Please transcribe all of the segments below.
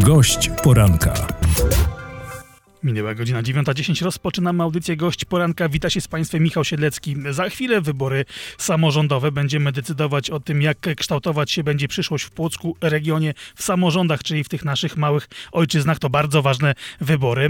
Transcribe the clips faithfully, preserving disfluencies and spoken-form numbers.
Gość poranka. Minęła godzina dziewiąta dziesięć. Rozpoczynamy audycję Gość Poranka. Wita się z Państwem Michał Siedlecki. Za chwilę wybory samorządowe. Będziemy decydować o tym, jak kształtować się będzie przyszłość w Płocku, regionie, w samorządach, czyli w tych naszych małych ojczyznach. To bardzo ważne wybory.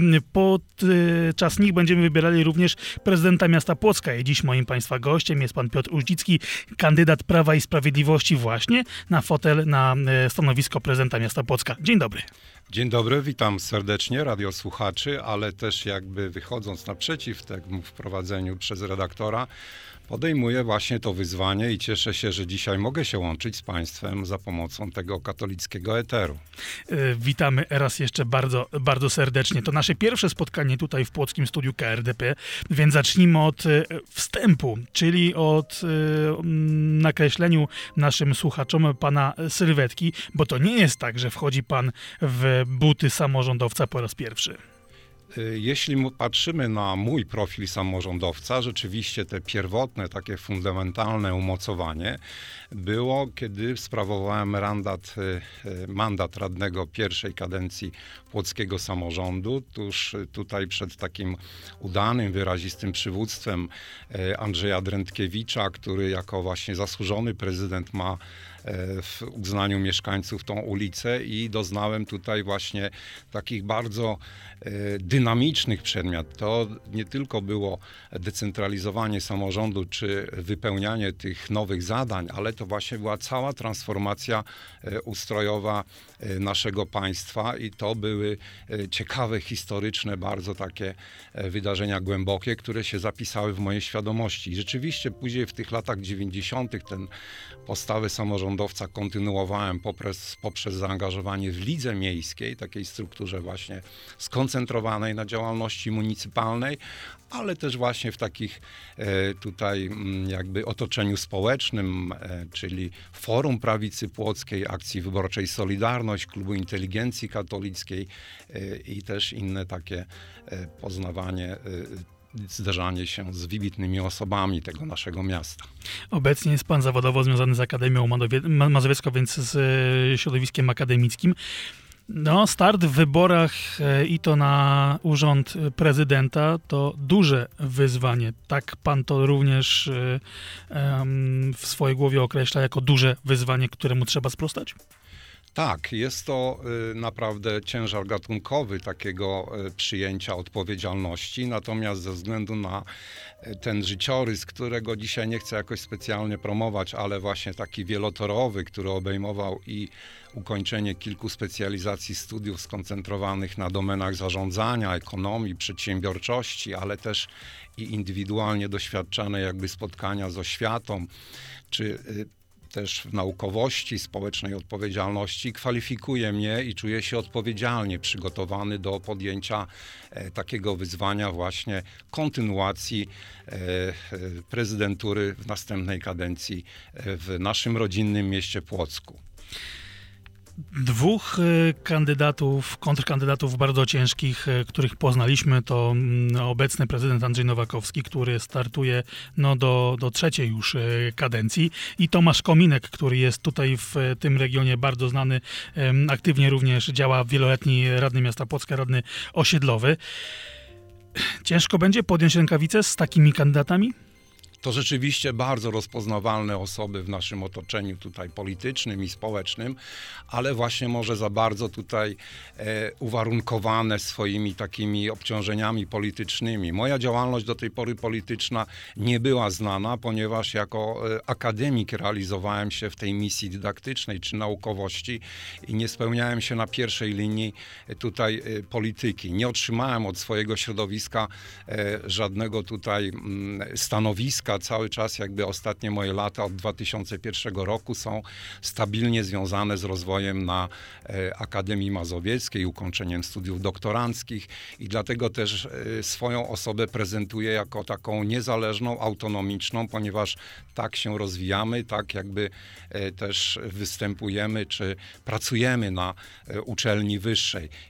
Podczas nich będziemy wybierali również prezydenta miasta Płocka. I dziś moim Państwa gościem jest pan Piotr Uździcki, kandydat Prawa i Sprawiedliwości właśnie na fotel, na stanowisko prezydenta miasta Płocka. Dzień dobry. Dzień dobry, witam serdecznie radiosłuchaczy, ale też jakby wychodząc naprzeciw temu wprowadzeniu przez redaktora, podejmuję właśnie to wyzwanie i cieszę się, że dzisiaj mogę się łączyć z Państwem za pomocą tego katolickiego eteru. Witamy raz jeszcze bardzo, bardzo serdecznie. To nasze pierwsze spotkanie tutaj w Płockim Studiu K R D P, więc zacznijmy od wstępu, czyli od nakreśleniu naszym słuchaczom pana sylwetki, bo to nie jest tak, że wchodzi pan w buty samorządowca po raz pierwszy. Jeśli patrzymy na mój profil samorządowca, rzeczywiście te pierwotne, takie fundamentalne umocowanie było, kiedy sprawowałem mandat, mandat radnego pierwszej kadencji płockiego samorządu, tuż tutaj przed takim udanym, wyrazistym przywództwem Andrzeja Drętkiewicza, który jako właśnie zasłużony prezydent ma w uznaniu mieszkańców tą ulicę i doznałem tutaj właśnie takich bardzo dynamicznych przedmiot. To nie tylko było decentralizowanie samorządu czy wypełnianie tych nowych zadań, ale to właśnie była cała transformacja ustrojowa naszego państwa i to były ciekawe, historyczne, bardzo takie wydarzenia głębokie, które się zapisały w mojej świadomości. I rzeczywiście później w tych latach dziewięćdziesiątych ten postawę samorządowca kontynuowałem poprzez, poprzez zaangażowanie w lidze miejskiej, takiej strukturze właśnie skoncentrowanej na działalności municypalnej, ale też właśnie w takich e, tutaj jakby otoczeniu społecznym, e, czyli Forum Prawicy Płockiej, Akcji Wyborczej Solidarność, Klubu Inteligencji Katolickiej e, i też inne takie e, poznawanie e, zderzanie się z wybitnymi osobami tego naszego miasta. Obecnie jest pan zawodowo związany z Akademią Mazowiecką, więc z środowiskiem akademickim. No, start w wyborach i to na urząd prezydenta to duże wyzwanie. Tak pan to również um, w swojej głowie określa jako duże wyzwanie, któremu trzeba sprostać? Tak, jest to y, naprawdę ciężar gatunkowy takiego y, przyjęcia odpowiedzialności, natomiast ze względu na y, ten życiorys, którego dzisiaj nie chcę jakoś specjalnie promować, ale właśnie taki wielotorowy, który obejmował i ukończenie kilku specjalizacji studiów skoncentrowanych na domenach zarządzania, ekonomii, przedsiębiorczości, ale też i indywidualnie doświadczane jakby spotkania z oświatą, czy y, też w naukowości, społecznej odpowiedzialności, kwalifikuje mnie i czuję się odpowiedzialnie przygotowany do podjęcia e, takiego wyzwania właśnie kontynuacji e, e, prezydentury w następnej kadencji e, w naszym rodzinnym mieście Płocku. Dwóch kandydatów, kontrkandydatów bardzo ciężkich, których poznaliśmy, to obecny prezydent Andrzej Nowakowski, który startuje no, do, do trzeciej już kadencji, i Tomasz Kominek, który jest tutaj w tym regionie bardzo znany, aktywnie również działa, wieloletni radny miasta Płocka, radny osiedlowy. Ciężko będzie podjąć rękawice z takimi kandydatami? To rzeczywiście bardzo rozpoznawalne osoby w naszym otoczeniu tutaj politycznym i społecznym, ale właśnie może za bardzo tutaj e, uwarunkowane swoimi takimi obciążeniami politycznymi. Moja działalność do tej pory polityczna nie była znana, ponieważ jako e, akademik realizowałem się w tej misji dydaktycznej czy naukowości i nie spełniałem się na pierwszej linii e, tutaj e, polityki. Nie otrzymałem od swojego środowiska e, żadnego tutaj m, stanowiska. Cały czas jakby ostatnie moje lata od dwa tysiące pierwszego roku są stabilnie związane z rozwojem na e, Akademii Mazowieckiej, ukończeniem studiów doktoranckich i dlatego też e, swoją osobę prezentuję jako taką niezależną, autonomiczną, ponieważ tak się rozwijamy, tak jakby e, też występujemy czy pracujemy na e, uczelni wyższej.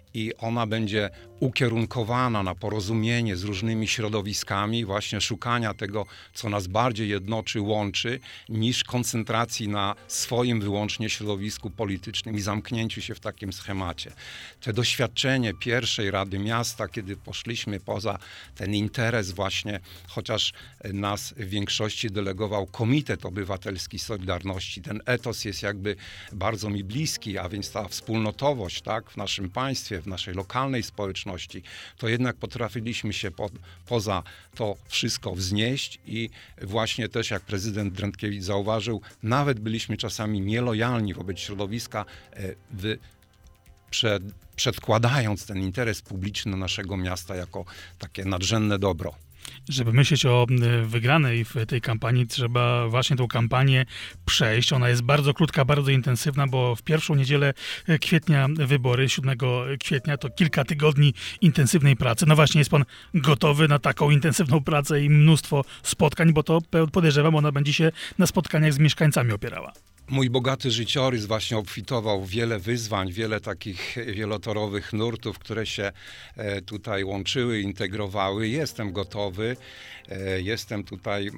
i ona będzie ukierunkowana na porozumienie z różnymi środowiskami, właśnie szukania tego, co nas bardziej jednoczy, łączy, niż koncentracji na swoim wyłącznie środowisku politycznym i zamknięciu się w takim schemacie. To doświadczenie pierwszej Rady Miasta, kiedy poszliśmy poza ten interes właśnie, chociaż nas w większości delegował Komitet Obywatelski Solidarności, ten etos jest jakby bardzo mi bliski, a więc ta wspólnotowość, tak, w naszym państwie, w naszej lokalnej społeczności, to jednak potrafiliśmy się po, poza to wszystko wznieść i właśnie też, jak prezydent Drętkiewicz zauważył, nawet byliśmy czasami nielojalni wobec środowiska, w, przed, przedkładając ten interes publiczny naszego miasta jako takie nadrzędne dobro. Żeby myśleć o wygranej w tej kampanii, trzeba właśnie tą kampanię przejść. Ona jest bardzo krótka, bardzo intensywna, bo w pierwszą niedzielę kwietnia wybory, siódmego kwietnia, to kilka tygodni intensywnej pracy. No właśnie, jest pan gotowy na taką intensywną pracę i mnóstwo spotkań, bo to podejrzewam, ona będzie się na spotkaniach z mieszkańcami opierała. Mój bogaty życiorys właśnie obfitował w wiele wyzwań, wiele takich wielotorowych nurtów, które się tutaj łączyły, integrowały. Jestem gotowy. Jestem tutaj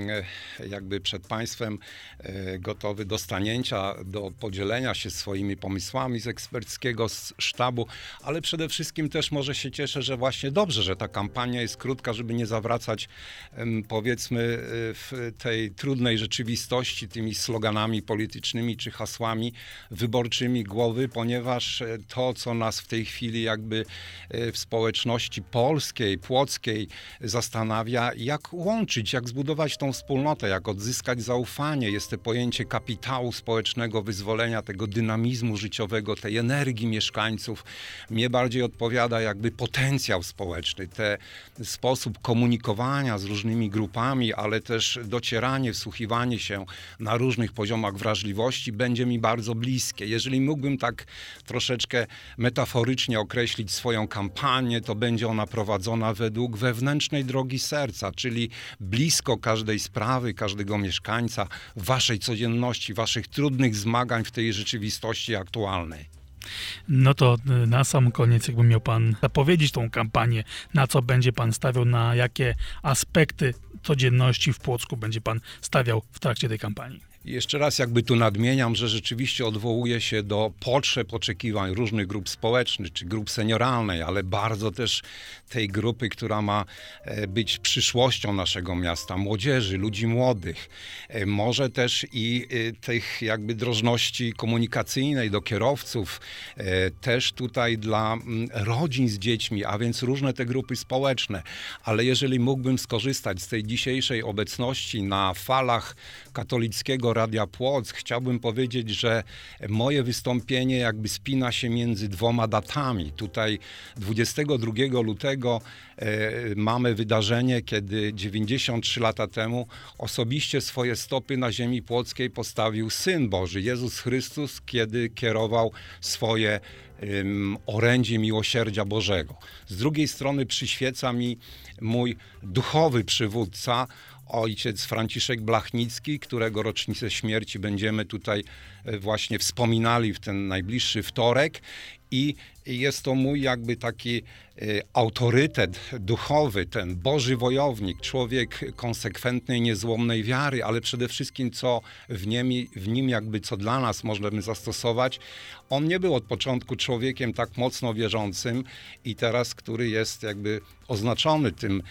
jakby przed państwem gotowy do stanięcia, do podzielenia się swoimi pomysłami z eksperckiego sztabu, ale przede wszystkim też może się cieszę, że właśnie dobrze, że ta kampania jest krótka, żeby nie zawracać powiedzmy w tej trudnej rzeczywistości tymi sloganami politycznymi czy hasłami wyborczymi głowy, ponieważ to, co nas w tej chwili jakby w społeczności polskiej, płockiej zastanawia, jak łączyć, jak zbudować tą wspólnotę, jak odzyskać zaufanie. Jest to pojęcie kapitału społecznego, wyzwolenia, tego dynamizmu życiowego, tej energii mieszkańców. Mnie bardziej odpowiada jakby potencjał społeczny, ten sposób komunikowania z różnymi grupami, ale też docieranie, wsłuchiwanie się na różnych poziomach wrażliwości będzie mi bardzo bliskie. Jeżeli mógłbym tak troszeczkę metaforycznie określić swoją kampanię, to będzie ona prowadzona według wewnętrznej drogi serca, czyli blisko każdej sprawy, każdego mieszkańca, waszej codzienności, waszych trudnych zmagań w tej rzeczywistości aktualnej. No to na sam koniec, jakby miał pan zapowiedzieć tą kampanię, na co będzie pan stawiał, na jakie aspekty codzienności w Płocku będzie pan stawiał w trakcie tej kampanii? I jeszcze raz jakby tu nadmieniam, że rzeczywiście odwołuje się do potrzeb, oczekiwań różnych grup społecznych, czy grup senioralnej, ale bardzo też tej grupy, która ma być przyszłością naszego miasta, młodzieży, ludzi młodych, może też i tych jakby drożności komunikacyjnej do kierowców, też tutaj dla rodzin z dziećmi, a więc różne te grupy społeczne. Ale jeżeli mógłbym skorzystać z tej dzisiejszej obecności na falach katolickiego Radia Płock, chciałbym powiedzieć, że moje wystąpienie jakby spina się między dwoma datami. Tutaj dwudziestego drugiego lutego e, mamy wydarzenie, kiedy dziewięćdziesiąt trzy lata temu osobiście swoje stopy na ziemi płockiej postawił Syn Boży, Jezus Chrystus, kiedy kierował swoje um, orędzie miłosierdzia Bożego. Z drugiej strony przyświeca mi mój duchowy przywódca, ojciec Franciszek Blachnicki, którego rocznicę śmierci będziemy tutaj właśnie wspominali w ten najbliższy wtorek. I jest to mój jakby taki autorytet duchowy, ten Boży wojownik, człowiek konsekwentnej, niezłomnej wiary, ale przede wszystkim co w nim, w nim jakby co dla nas możemy zastosować. On nie był od początku człowiekiem tak mocno wierzącym i teraz, który jest jakby oznaczony tym,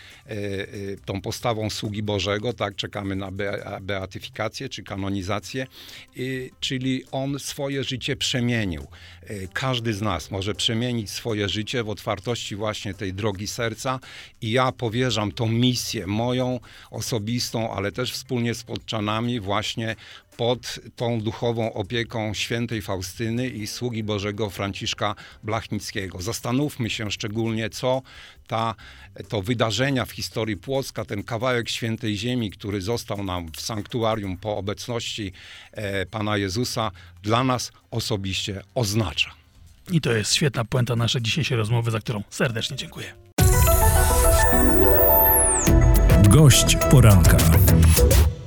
tą postawą sługi Bożego, tak, czekamy na beatyfikację czy kanonizację, czyli on swoje życie przemienił. Każdy z nas może przemienić swoje życie w otwartości właśnie tej drogi serca i ja powierzam tą misję moją osobistą, ale też wspólnie z podczanami właśnie pod tą duchową opieką świętej Faustyny i sługi Bożego Franciszka Blachnickiego. Zastanówmy się szczególnie, co ta, to wydarzenia w historii Płocka, ten kawałek świętej ziemi, który został nam w sanktuarium po obecności e, Pana Jezusa, dla nas osobiście oznacza. I to jest świetna puenta naszej dzisiejszej rozmowy, za którą serdecznie dziękuję. Gość poranka.